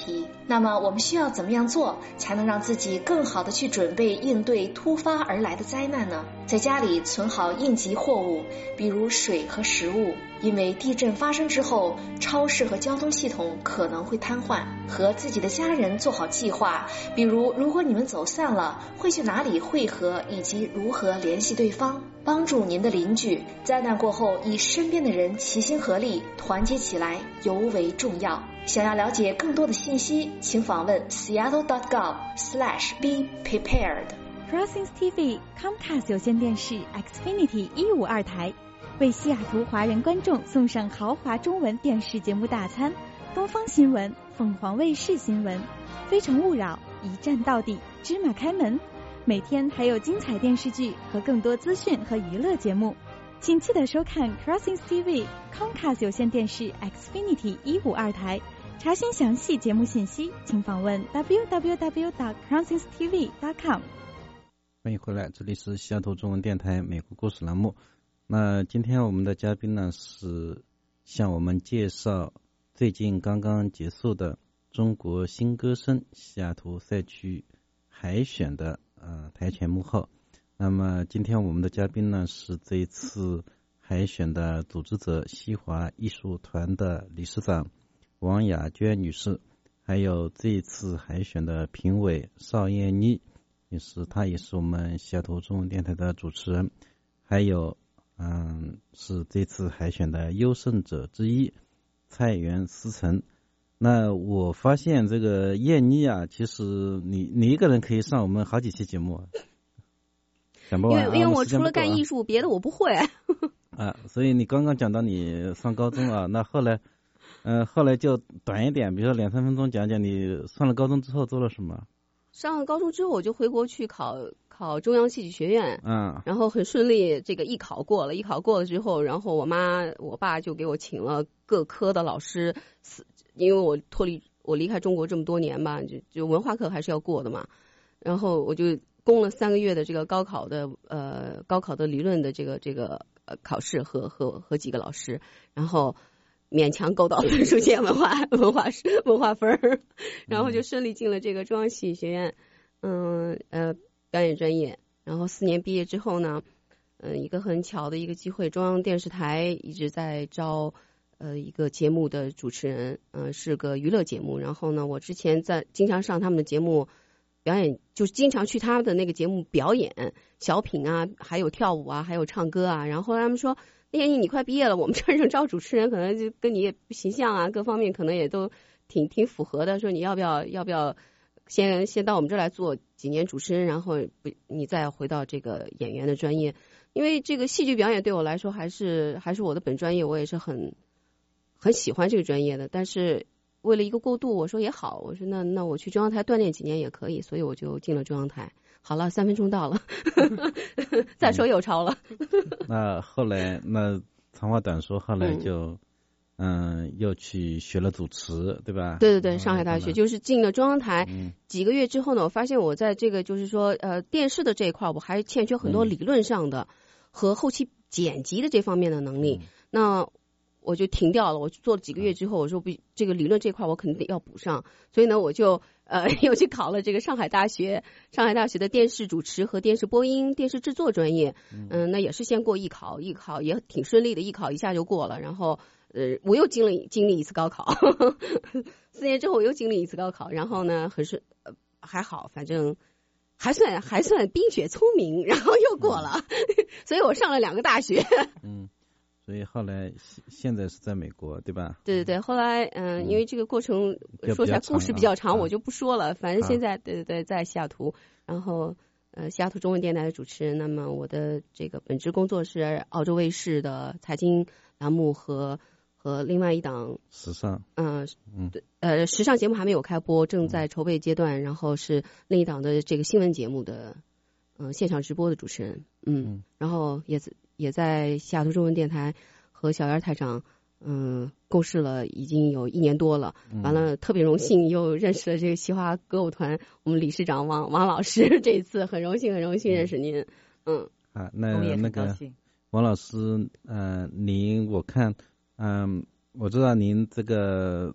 那么我们需要怎么样做，才能让自己更好的去准备应对突发而来的灾难呢？在家里存好应急货物，比如水和食物，因为地震发生之后，超市和交通系统可能会瘫痪。和自己的家人做好计划，比如如果你们走散了，会去哪里汇合，以及如何联系对方。帮助您的邻居，灾难过后与身边的人齐心合力，团结起来尤为重要。想要了解更多的信息，请访问 seattle dot gov slash be prepared。 Crossings T V Comcast 有线电视 Xfinity 一五二台为西雅图华人观众送上豪华中文电视节目大餐，东方新闻、凤凰卫视新闻、非诚勿扰、一站到底、芝麻开门，每天还有精彩电视剧和更多资讯和娱乐节目。请记得收看 Crossings T V Comcast 有线电视 Xfinity 一五二台。查询详细节目信息，请访问 w w w dot crossings t v dot com。 欢迎回来，这里是西雅图中文电台美国故事栏目。那今天我们的嘉宾呢，是向我们介绍最近刚刚结束的中国新歌声西雅图赛区海选的呃台前幕后。那么今天我们的嘉宾呢，是这一次海选的组织者西华艺术团的理事长王雅娟女士，还有这一次海选的评委邵燕妮，也是她也是我们西雅图中文电台的主持人，还有嗯是这次海选的优胜者之一蔡元思成。那我发现这个燕妮啊，其实你你一个人可以上我们好几期节目，讲不完， 因为因为我除了干艺术，啊、别的我不会啊。所以你刚刚讲到你上高中啊，那后来。嗯、呃，后来就短一点，比如说两三分钟讲讲你上了高中之后做了什么。 上了高中之后，我就回国去考考中央戏剧学院， 嗯， 然后很顺利，这个艺考过了，艺考过了之后，然后我妈我爸就给我请了各科的老师，因为我脱离我离开中国这么多年吧，就就文化课还是要过的嘛，然后我就攻了三个月的这个高考的呃高考的理论的这个这个呃考试和和和几个老师，然后。勉强够到分数线文化文化文化分儿，然后就顺利进了这个中央戏剧学院，嗯呃表演专业。然后四年毕业之后呢，嗯、呃、一个很巧的一个机会，中央电视台一直在招呃一个节目的主持人，嗯、呃、是个娱乐节目。然后呢，我之前在经常上他们的节目表演，就是经常去他们的那个节目表演小品啊，还有跳舞啊，还有唱歌啊。然后后来他们说。燕妮，你快毕业了，我们这儿正招主持人，可能就跟你形象啊各方面可能也都挺挺符合的。说你要不要要不要先先到我们这儿来做几年主持人，然后不你再回到这个演员的专业。因为这个戏剧表演对我来说还是还是我的本专业，我也是很很喜欢这个专业的。但是为了一个过渡，我说也好，我说那那我去中央台锻炼几年也可以，所以我就进了中央台。好了，三分钟到了，再说又超了。 那后来，那长话短说，后来就，嗯、呃，又去学了主持，对吧？ 对对对，上海大学就是进了中央台、嗯、几个月之后呢，我发现我在这个就是说，呃，电视的这一块，我还欠缺很多理论上的和后期剪辑的这方面的能力。嗯、那我就停掉了。我做了几个月之后，我说不，这个理论这块我肯定得要补上，所以呢，我就。呃，又去考了这个上海大学，上海大学的电视主持和电视播音、电视制作专业。嗯、呃，那也是先过艺考，艺考也挺顺利的，艺考一下就过了。然后，呃，我又经历经历一次高考，呵呵四年之后我又经历一次高考，然后呢，很顺，呃，还好，反正还算还算冰雪聪明，然后又过了，嗯、所以我上了两个大学。 嗯。所以后来现在是在美国，对吧？ 对对对，后来嗯、呃，因为这个过程说起来故事比较长，我就不说了。反正现在对对对，在西雅图，然后呃西雅图中文电台的主持人。那么我的这个本职工作是澳洲卫视的财经栏目和和另外一档时尚， 嗯嗯呃时尚节目还没有开播，正在筹备阶段。然后是另一档的这个新闻节目的嗯、呃、现场直播的主持人，嗯，嗯然后也也在西雅图中文电台和小燕台长嗯共事了已经有一年多了，完了特别荣幸又认识了这个西华歌舞团我们理事长王王老师，这一次很荣幸很荣幸认识您。嗯啊，那那个王老师呃您我看嗯、呃、我知道您这个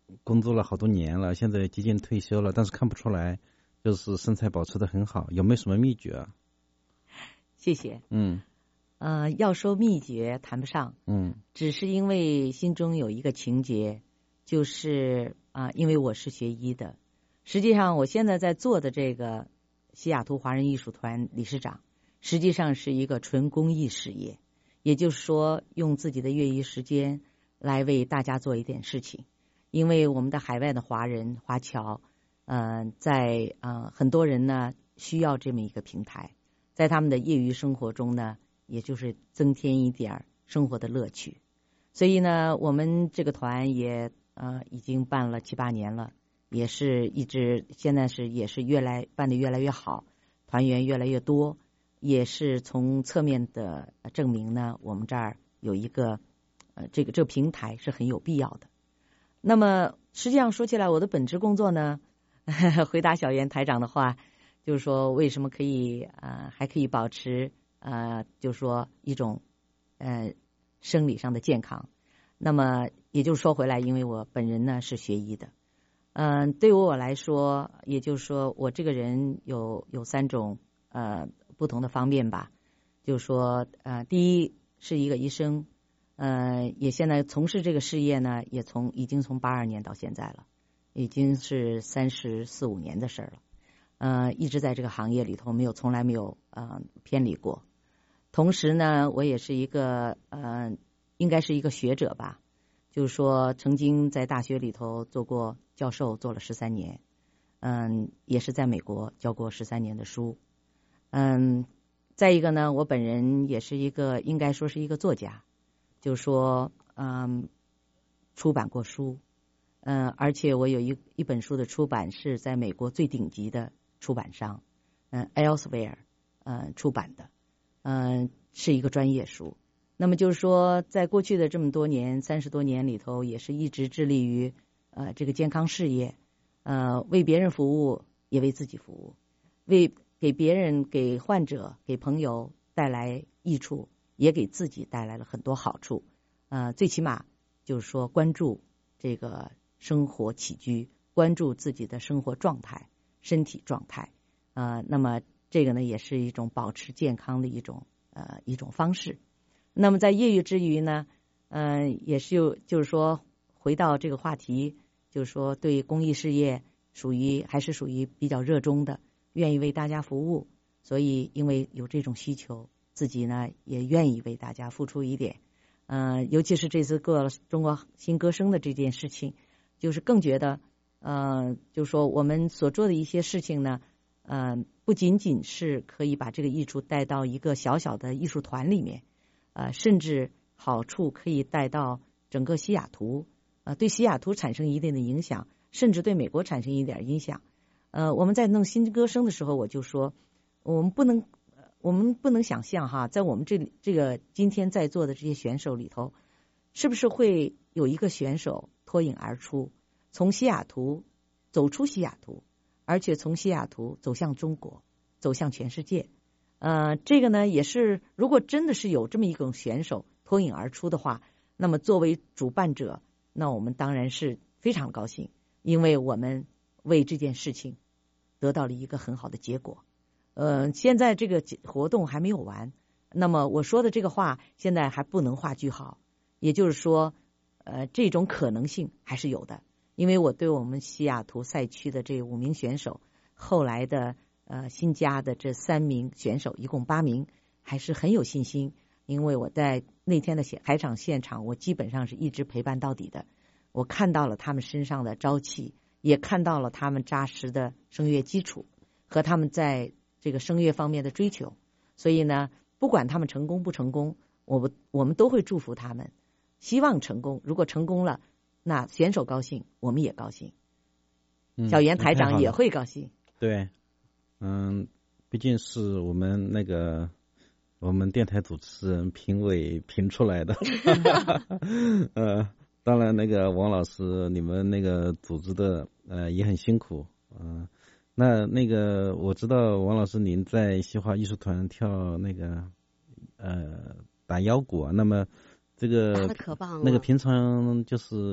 工作了好多年了，现在接近退休了，但是看不出来，就是身材保持得很好，有没有什么秘诀啊？ 谢谢。 嗯， 呃，要说秘诀谈不上， 嗯， 只是因为心中有一个情结，就是啊、呃，因为我是学医的，实际上我现在在做的这个西雅图华人艺术团理事长，实际上是一个纯公益事业，也就是说，用自己的业余时间来为大家做一点事情。因为我们的海外的华人华侨，呃，在呃很多人呢需要这么一个平台，在他们的业余生活中呢，也就是增添一点生活的乐趣。所以呢，我们这个团也呃已经办了七八年了，也是一直现在是也是越来办得越来越好，团员越来越多，也是从侧面的证明呢，我们这儿有一个呃这个这个平台是很有必要的。那么实际上说起来，我的本职工作呢，回答小袁台长的话，就是说为什么可以呃还可以保持呃就是说一种呃生理上的健康。那么也就是说回来，因为我本人呢是学医的，嗯、呃，对于我来说，也就是说我这个人有有三种呃不同的方面吧，就是说呃第一是一个医生。呃，也现在从事这个事业呢，也从已经从八二年到现在了，已经是三十四五年的事儿了。呃，一直在这个行业里头，没有从来没有呃偏离过。同时呢，我也是一个呃，应该是一个学者吧，就是说曾经在大学里头做过教授，做了十三年，嗯，也是在美国教过十三年的书。嗯，再一个呢，我本人也是一个应该说是一个作家。就是说，嗯，出版过书，嗯，而且我有一一本书的出版是在美国最顶级的出版商，嗯 ，Elsevier， 嗯，出版的，嗯，是一个专业书。那么就是说，在过去的这么多年，三十多年里头，也是一直致力于呃这个健康事业，呃，为别人服务，也为自己服务，为给别人、给患者、给朋友带来益处。也给自己带来了很多好处，呃，最起码就是说关注这个生活起居，关注自己的生活状态、身体状态，呃，那么这个呢也是一种保持健康的一种呃一种方式。那么在业余之余呢，嗯、呃，也是有就是说回到这个话题，就是说对公益事业属于还是属于比较热衷的，愿意为大家服务，所以因为有这种需求。自己呢也愿意为大家付出一点，呃，尤其是这次过中国新歌声的这件事情，就是更觉得，呃，就是说我们所做的一些事情呢，呃，不仅仅是可以把这个艺术带到一个小小的艺术团里面，呃，甚至好处可以带到整个西雅图，呃，对西雅图产生一定的影响，甚至对美国产生一点影响。呃，我们在弄新歌声的时候，我就说，我们不能。我们不能想象哈，在我们这里这个今天在座的这些选手里头，是不是会有一个选手脱颖而出，从西雅图走出西雅图，而且从西雅图走向中国，走向全世界。呃，这个呢也是，如果真的是有这么一种选手脱颖而出的话，那么作为主办者，那我们当然是非常高兴，因为我们为这件事情得到了一个很好的结果。呃，现在这个活动还没有完，那么我说的这个话现在还不能画句号，也就是说，呃，这种可能性还是有的，因为我对我们西雅图赛区的这五名选手，后来的呃新加的这三名选手，一共八名，还是很有信心，因为我在那天的海场现场，我基本上是一直陪伴到底的，我看到了他们身上的朝气，也看到了他们扎实的声乐基础和他们在这个声乐方面的追求，所以呢，不管他们成功不成功，我们我们都会祝福他们，希望成功。如果成功了，那选手高兴，我们也高兴， 嗯、 小袁台长也会高兴。 对，嗯，毕竟是我们那个我们电台主持人评委评出来的，呃，当然那个王老师，你们那个组织的呃也很辛苦，嗯、呃。那那个我知道王老师您在西华艺术团跳那个呃打腰鼓啊，那么这个打得可棒了， 那个平常就是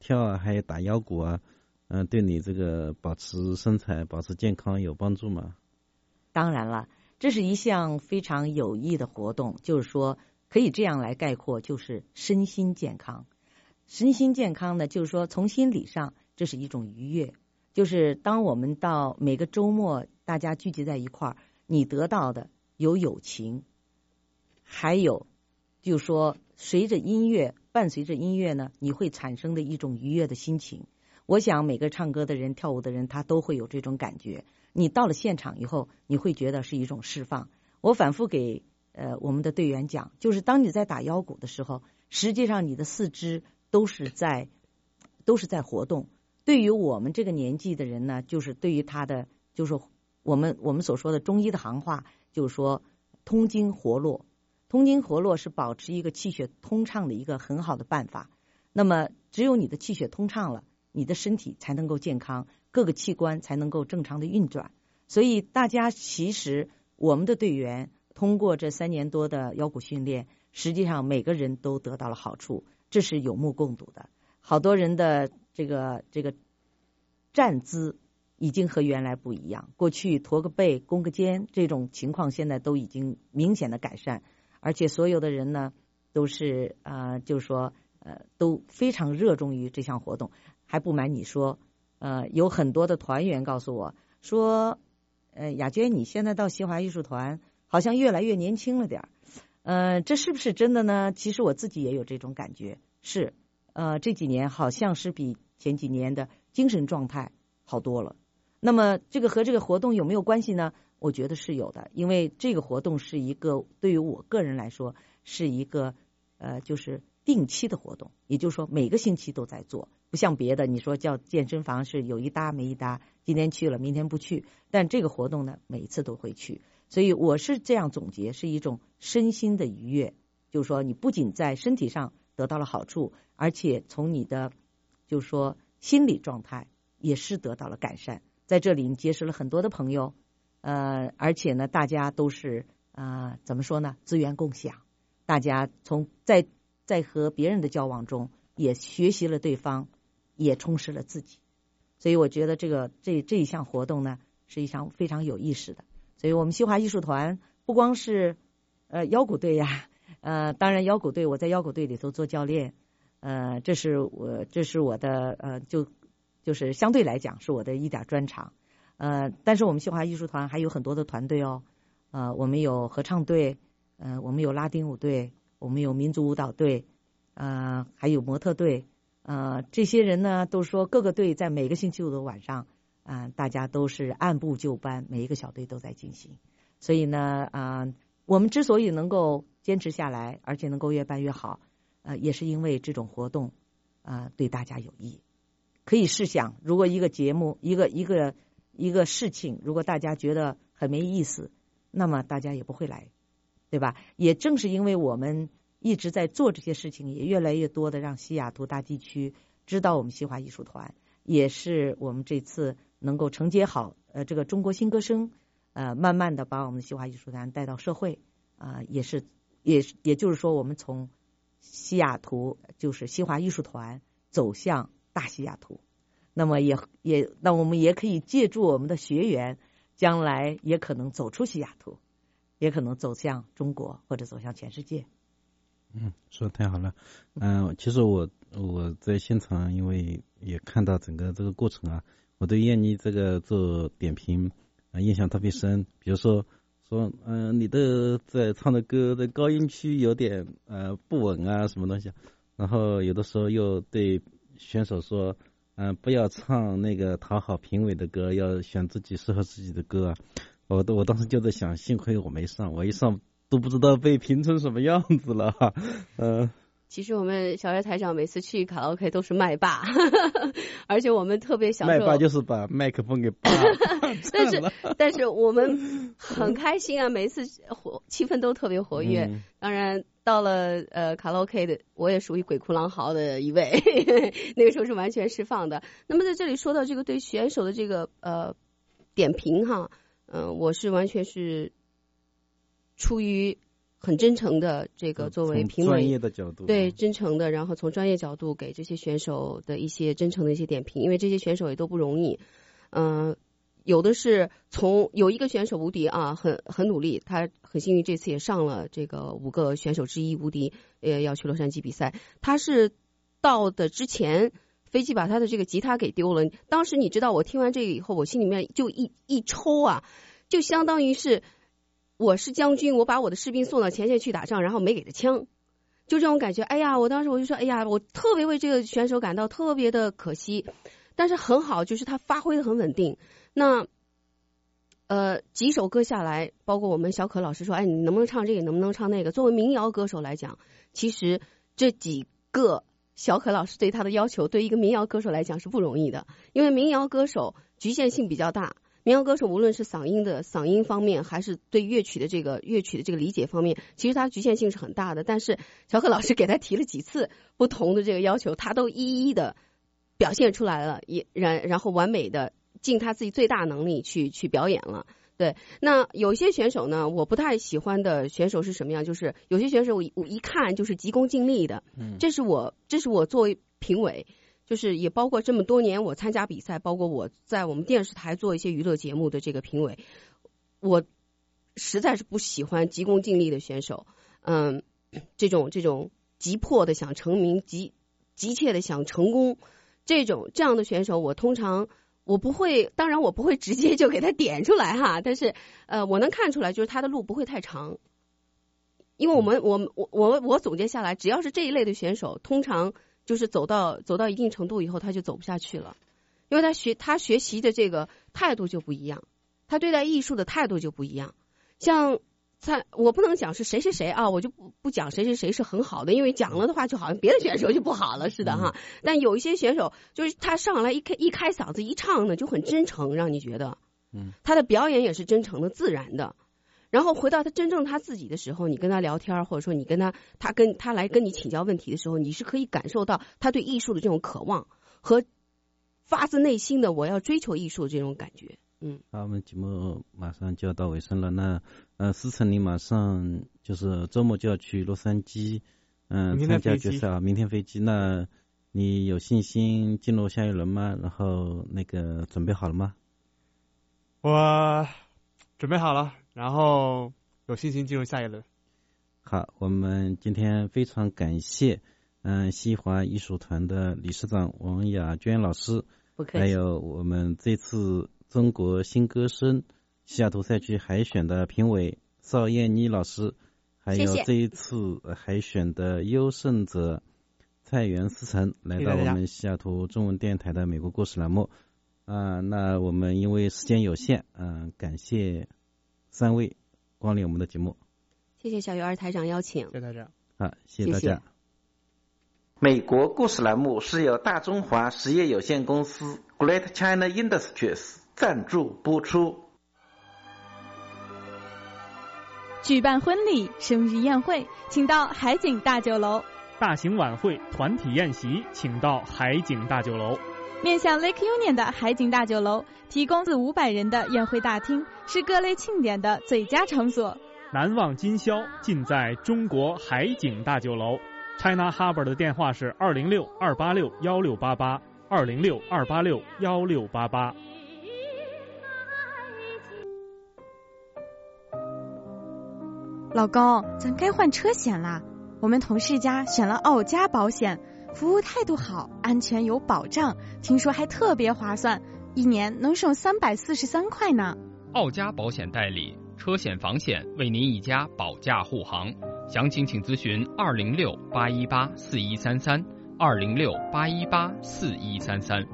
跳啊，还有打腰鼓啊，嗯、呃，对你这个保持身材、保持健康有帮助吗？ 当然了，这是一项非常有益的活动，就是说可以这样来概括，就是身心健康。身心健康呢，就是说从心理上，这是一种愉悦，就是当我们到每个周末大家聚集在一块儿，你得到的有友情，还有就是说随着音乐，伴随着音乐呢，你会产生的一种愉悦的心情。我想每个唱歌的人、跳舞的人，他都会有这种感觉。你到了现场以后，你会觉得是一种释放。我反复给呃我们的队员讲，就是当你在打腰鼓的时候，实际上你的四肢都是在都是在活动。对于我们这个年纪的人呢，就是对于他的就是我们我们所说的中医的行话，就是说通经活络。通经活络是保持一个气血通畅的一个很好的办法。那么只有你的气血通畅了，你的身体才能够健康，各个器官才能够正常的运转。所以大家其实我们的队员通过这三年多的腰鼓训练，实际上每个人都得到了好处，这是有目共睹的。好多人的这个这个站姿已经和原来不一样，过去驼个背、弓个肩这种情况，现在都已经明显的改善。而且所有的人呢，都是呃，就是说呃，都非常热衷于这项活动。还不瞒你说，呃，有很多的团员告诉我说，呃，雅娟，你现在到西华艺术团好像越来越年轻了点儿。呃，这是不是真的呢？其实我自己也有这种感觉，是呃，这几年好像是比前几年的精神状态好多了。那么这个和这个活动有没有关系呢？我觉得是有的，因为这个活动是一个对于我个人来说是一个呃，就是定期的活动，也就是说每个星期都在做，不像别的，你说叫健身房是有一搭没一搭，今天去了明天不去，但这个活动呢每一次都会去，所以我是这样总结，是一种身心的愉悦，就是说你不仅在身体上得到了好处，而且从你的就是说心理状态也是得到了改善。在这里你结识了很多的朋友，呃，而且呢，大家都是啊、呃，怎么说呢？资源共享，大家从在在和别人的交往中，也学习了对方，也充实了自己。所以我觉得这个这这一项活动呢，是一项非常有意思的。所以我们西华艺术团不光是呃腰鼓队呀，呃，当然腰鼓队我在腰鼓队里头做教练，呃，这是我这是我的呃就就是相对来讲是我的一点专长。呃，但是我们西华艺术团还有很多的团队哦，呃，我们有合唱队，呃，我们有拉丁舞队，我们有民族舞蹈队，呃，还有模特队，呃，这些人呢都说各个队在每个星期五的晚上，啊、呃，大家都是按部就班，每一个小队都在进行。所以呢，啊、呃，我们之所以能够坚持下来，而且能够越办越好，呃，也是因为这种活动，啊、呃，对大家有益。可以试想，如果一个节目，一个一个一个事情，如果大家觉得很没意思，那么大家也不会来，对吧？也正是因为我们一直在做这些事情，也越来越多的让西雅图大地区知道我们西华艺术团，也是我们这次能够承接好呃这个中国新歌声，呃慢慢的把我们的西华艺术团带到社会，啊、呃、也是也也就是说我们从西雅图就是西华艺术团走向大西雅图。那么也也，那我们也可以借助我们的学员，将来也可能走出西雅图，也可能走向中国或者走向全世界。 嗯，说的太好了。嗯、呃，其实我我在现场，因为也看到整个这个过程啊，我对燕妮这个做点评啊、呃、印象特别深。比如说说，嗯、呃，你的在唱的歌的高音区有点呃不稳啊，什么东西，然后有的时候又对选手说。嗯、呃，不要唱那个讨好评委的歌，要选自己适合自己的歌啊！我我当时就在想，幸亏我没上，我一上都不知道被评成什么样子了。呃， 其实我们小岳台长每次去卡拉 OK 都是麦霸，而且我们特别享受。 麦霸就是把麦克风给霸但是但是我们很开心啊，每一次活气氛都特别活跃。嗯、当然。到了呃卡拉 OK 的，我也属于鬼哭狼嚎的一位，那个时候是完全释放的。那么在这里说到这个对选手的这个呃点评哈，嗯、呃，我是完全是出于很真诚的这个作为评委专业的角度， 对真诚的，然后从专业角度给这些选手的一些真诚的一些点评，因为这些选手也都不容易，嗯、呃。有的是从有一个选手无敌啊，很很努力，他很幸运这次也上了这个五个选手之一无敌，呃，要去洛杉矶比赛。他是到的之前，飞机把他的这个吉他给丢了。当时你知道，我听完这个以后，我心里面就一一抽啊，就相当于是我是将军，我把我的士兵送到前线去打仗，然后没给他枪，就这种感觉。哎呀，我当时我就说，哎呀，我特别为这个选手感到特别的可惜。但是很好，就是他发挥的很稳定。那呃几首歌下来，包括我们小可老师说，哎，你能不能唱这个，能不能唱那个？作为民谣歌手来讲，其实这几个小可老师对他的要求，对一个民谣歌手来讲是不容易的，因为民谣歌手局限性比较大。民谣歌手无论是嗓音的嗓音方面，还是对乐曲的这个乐曲的这个理解方面，其实他局限性是很大的。但是小可老师给他提了几次不同的这个要求，他都一一的表现出来了，也然然后完美的尽他自己最大能力去去表演了。对，那有些选手呢，我不太喜欢的选手是什么样？就是有些选手我我一看就是急功近利的，嗯，这是我这是我作为评委，就是也包括这么多年我参加比赛，包括我在我们电视台做一些娱乐节目的这个评委，我实在是不喜欢急功近利的选手，嗯，这种这种急迫的想成名，急急切的想成功。这种这样的选手，我通常我不会，当然我不会直接就给他点出来哈，但是呃，我能看出来，就是他的路不会太长，因为我们我我我我总结下来，只要是这一类的选手，通常就是走到走到一定程度以后，他就走不下去了，因为他学他学习的这个态度就不一样，他对待艺术的态度就不一样，像。他我不能讲是谁谁谁啊，我就不不讲谁谁谁是很好的，因为讲了的话就好像别的选手就不好了似的哈。但有一些选手就是他上来一开一开嗓子一唱呢就很真诚，让你觉得，嗯，他的表演也是真诚的、自然的。然后回到他真正他自己的时候，你跟他聊天，或者说你跟他他跟他来跟你请教问题的时候，你是可以感受到他对艺术的这种渴望和发自内心的我要追求艺术的这种感觉。嗯， 好，我们节目马上就要到尾声了。那呃，思成你马上就是周末就要去洛杉矶，嗯、呃，参加决赛啊，明天飞机。那你有信心进入下一轮吗？然后那个准备好了吗？ 我准备好了，然后有信心进入下一轮。 好，我们今天非常感谢嗯、呃、西华艺术团的理事长王雅娟老师， 不客气， 还有我们这次中国新歌声西雅图赛区海选的评委邵燕妮老师，还有这一次海选的优胜者蔡元思成来到我们西雅图中文电台的美国故事栏目啊、呃，那我们因为时间有限，嗯、呃，感谢三位光临我们的节目。 谢谢小鱼儿台长邀请。 谢谢台长。 好，谢谢大家。 谢谢。美国故事栏目是由大中华实业有限公司 Great China Industries 赞助播出。 举办婚礼、生日宴会，请到海景大酒楼； 大型晚会、团体宴席，请到海景大酒楼。 面向 Lake Union 的海景大酒楼提供四五百人的宴会大厅，是各类庆典的最佳场所。 难忘今宵，尽在中国海景大酒楼。China Harbor 的电话是二零六二八六幺六八八，二零六二八六幺六八八。 老公，咱该换车险啦。我们同事家选了澳佳保险，服务态度好，安全有保障，听说还特别划算，一年能省三百四十三块呢。 澳佳保险代理，车险房险为您一家保驾护航，详情请咨询二零六八一八四一三三，二零六八一八四一三三。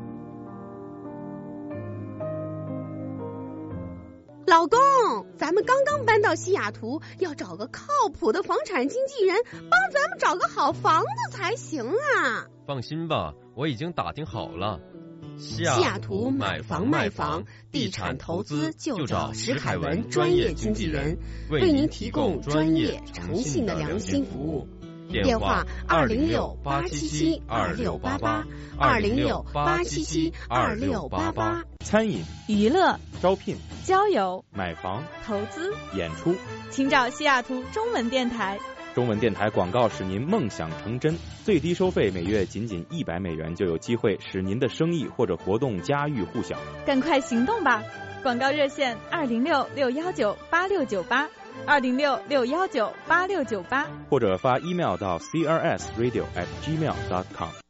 老公，咱们刚刚搬到西雅图，要找个靠谱的房产经纪人，帮咱们找个好房子才行啊！ 放心吧，我已经打听好了。 西雅图买房卖房，地产投资就找石凯文专业经纪人，为您提供专业诚信的良心服务。电话二零六八七七二六八八，二零六八七七二六八八。 餐饮、 娱乐、 招聘、 交友、 买房、 投资、 演出， 请找西雅图中文电台。 中文电台广告使您梦想成真，最低收费每月仅仅一百美元，就有机会使您的生意或者活动家喻户晓。 赶快行动吧！广告热线二零六六幺九八六九八，二零六六幺九八六九八， 或者发 email 到 c r s radio at gmail dot com。